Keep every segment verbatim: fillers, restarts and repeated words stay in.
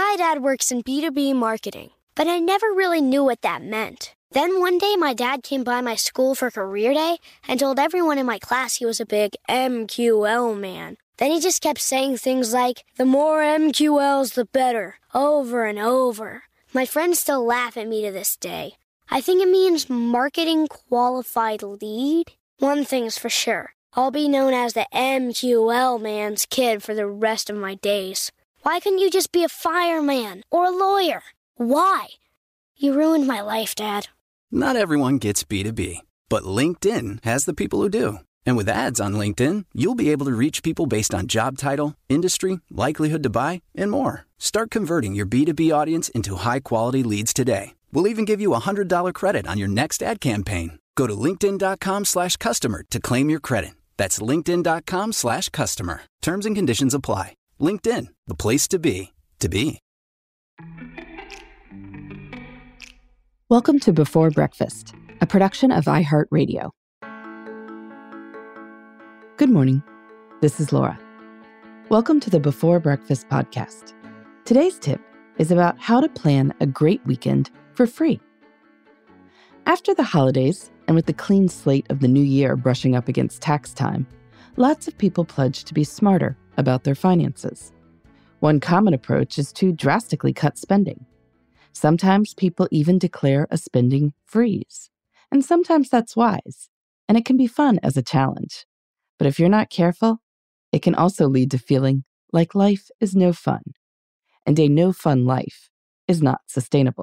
My dad works in B two B marketing, but I never really knew what that meant. Then one day my dad came by my school for career day and told everyone in my class he was a big M Q L man. Then he just kept saying things like, the more M Q Ls, the better, over and over. My friends still laugh at me to this day. I think it means marketing qualified lead. One thing's for sure, I'll be known as the M Q L man's kid for the rest of my days. Why couldn't you just be a fireman or a lawyer? Why? You ruined my life, Dad. Not everyone gets B two B, but LinkedIn has the people who do. And with ads on LinkedIn, you'll be able to reach people based on job title, industry, likelihood to buy, and more. Start converting your B two B audience into high-quality leads today. We'll even give you a one hundred dollars credit on your next ad campaign. Go to linkedin.com slash customer to claim your credit. That's linkedin.com slash customer. Terms and conditions apply. LinkedIn, the place to be, to be. Welcome to Before Breakfast, a production of iHeartRadio. Good morning. This is Laura. Welcome to the Before Breakfast podcast. Today's tip is about how to plan a great weekend for free. After the holidays, and with the clean slate of the new year brushing up against tax time, lots of people pledge to be smarter about their finances. One common approach is to drastically cut spending. Sometimes people even declare a spending freeze. And sometimes that's wise, and it can be fun as a challenge. But if you're not careful, it can also lead to feeling like life is no fun. And a no-fun life is not sustainable.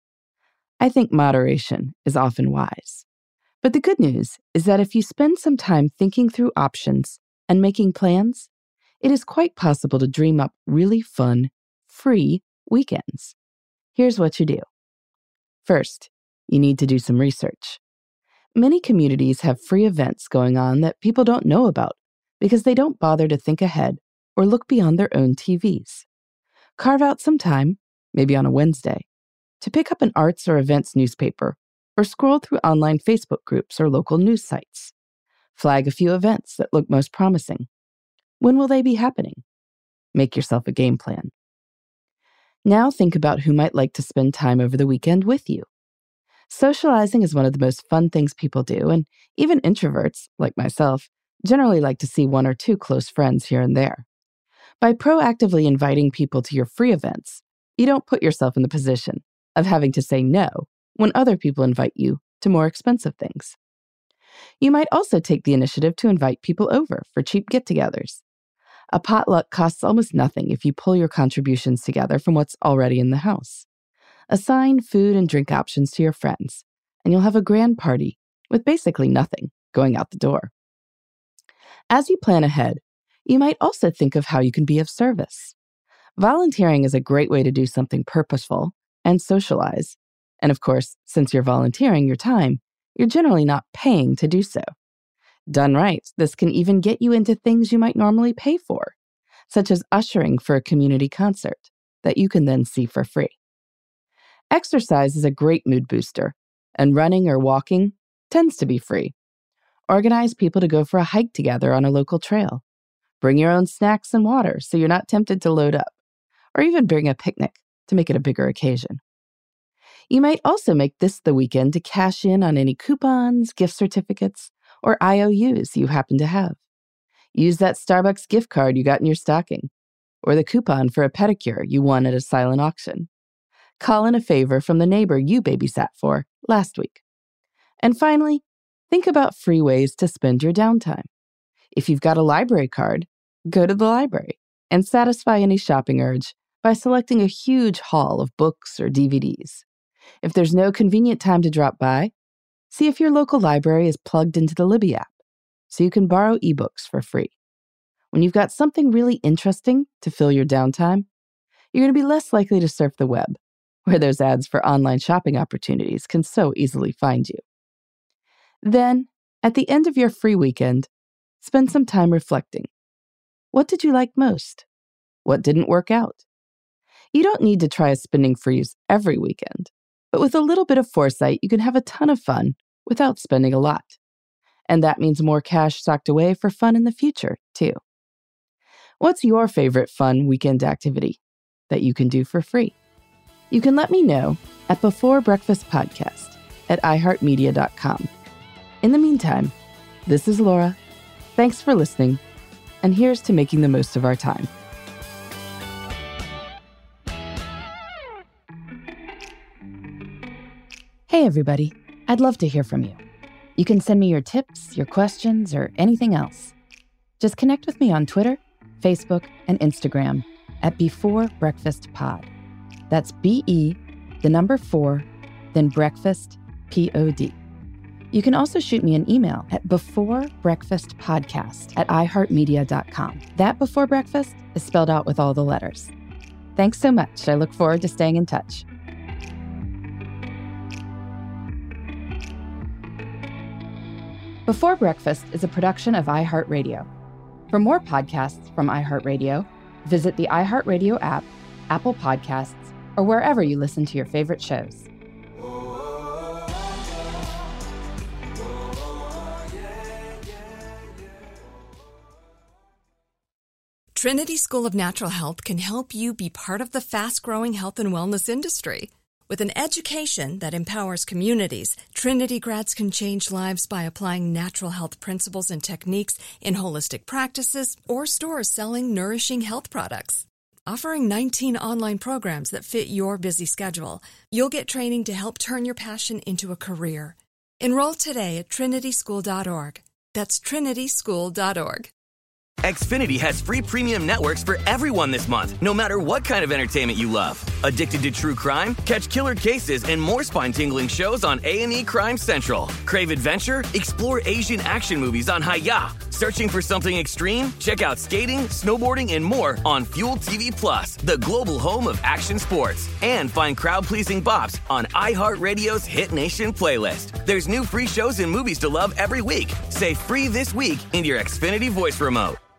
I think moderation is often wise. But the good news is that if you spend some time thinking through options and making plans, it is quite possible to dream up really fun, free weekends. Here's what you do. First, you need to do some research. Many communities have free events going on that people don't know about because they don't bother to think ahead or look beyond their own T Vs. Carve out some time, maybe on a Wednesday, to pick up an arts or events newspaper or scroll through online Facebook groups or local news sites. Flag a few events that look most promising. When will they be happening? Make yourself a game plan. Now think about who might like to spend time over the weekend with you. Socializing is one of the most fun things people do, and even introverts, like myself, generally like to see one or two close friends here and there. By proactively inviting people to your free events, you don't put yourself in the position of having to say no when other people invite you to more expensive things. You might also take the initiative to invite people over for cheap get-togethers. A potluck costs almost nothing if you pull your contributions together from what's already in the house. Assign food and drink options to your friends, and you'll have a grand party with basically nothing going out the door. As you plan ahead, you might also think of how you can be of service. Volunteering is a great way to do something purposeful and socialize. And of course, since you're volunteering your time, you're generally not paying to do so. Done right, this can even get you into things you might normally pay for, such as ushering for a community concert that you can then see for free. Exercise is a great mood booster, and running or walking tends to be free. Organize people to go for a hike together on a local trail. Bring your own snacks and water so you're not tempted to load up, or even bring a picnic to make it a bigger occasion. You might also make this the weekend to cash in on any coupons, gift certificates, or I O Us you happen to have. Use that Starbucks gift card you got in your stocking, or the coupon for a pedicure you won at a silent auction. Call in a favor from the neighbor you babysat for last week. And finally, think about free ways to spend your downtime. If you've got a library card, go to the library and satisfy any shopping urge by selecting a huge haul of books or D V Ds. If there's no convenient time to drop by, see if your local library is plugged into the Libby app, so you can borrow ebooks for free. When you've got something really interesting to fill your downtime, you're going to be less likely to surf the web, where those ads for online shopping opportunities can so easily find you. Then, at the end of your free weekend, spend some time reflecting. What did you like most? What didn't work out? You don't need to try a spending freeze every weekend, but with a little bit of foresight, you can have a ton of fun without spending a lot. And that means more cash socked away for fun in the future, too. What's your favorite fun weekend activity? that you can do for free. You can let me know at Before Breakfast Podcast at i heart media dot com. In the meantime, this is Laura. Thanks for listening, and here's to making the most of our time. Hey, everybody. I'd love to hear from you. You can send me your tips, your questions, or anything else. Just connect with me on Twitter, Facebook, and Instagram at Before Breakfast Pod. That's B E, the number four, then breakfast, P O D. You can also shoot me an email at beforebreakfastpodcast at i heart media dot com. That Before Breakfast is spelled out with all the letters. Thanks so much. I look forward to staying in touch. Before Breakfast is a production of iHeartRadio. For more podcasts from iHeartRadio, visit the iHeartRadio app, Apple Podcasts, or wherever you listen to your favorite shows. Trinity School of Natural Health can help you be part of the fast-growing health and wellness industry. With an education that empowers communities, Trinity grads can change lives by applying natural health principles and techniques in holistic practices or stores selling nourishing health products. Offering nineteen online programs that fit your busy schedule, you'll get training to help turn your passion into a career. Enroll today at trinity school dot org. That's trinity school dot org. Xfinity has free premium networks for everyone this month, no matter what kind of entertainment you love. Addicted to true crime? Catch killer cases and more spine-tingling shows on A and E Crime Central. Crave adventure? Explore Asian action movies on Hi-Ya. Searching for something extreme? Check out skating, snowboarding, and more on Fuel T V Plus, the global home of action sports. And find crowd-pleasing bops on iHeartRadio's Hit Nation playlist. There's new free shows and movies to love every week. Say free this week in your Xfinity voice remote.